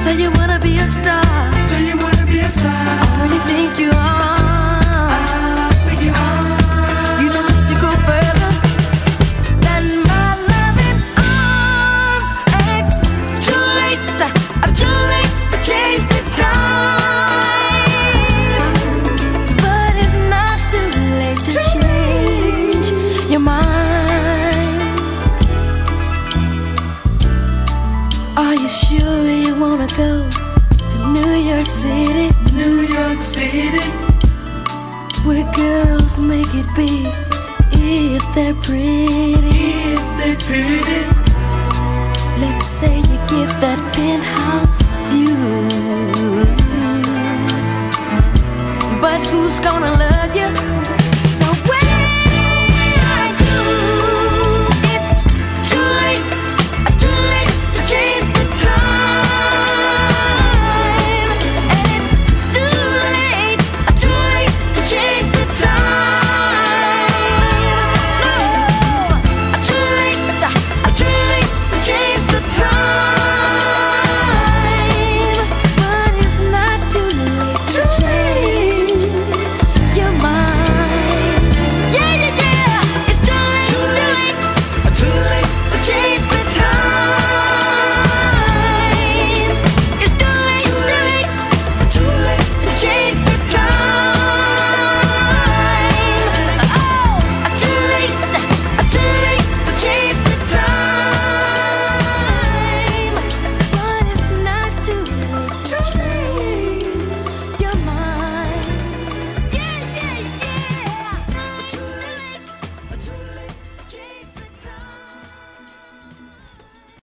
Say you wanna be a star. Say you wanna be a star. I really think you are. I think you are. You don't have to go further than my loving arms. It's too late to change the time, but it's not too late to change your mind. Are you sure you wanna go to New York City? New York City, where girls make it big if they're pretty. if they're pretty. Let's say you get that penthouse view, but who's gonna love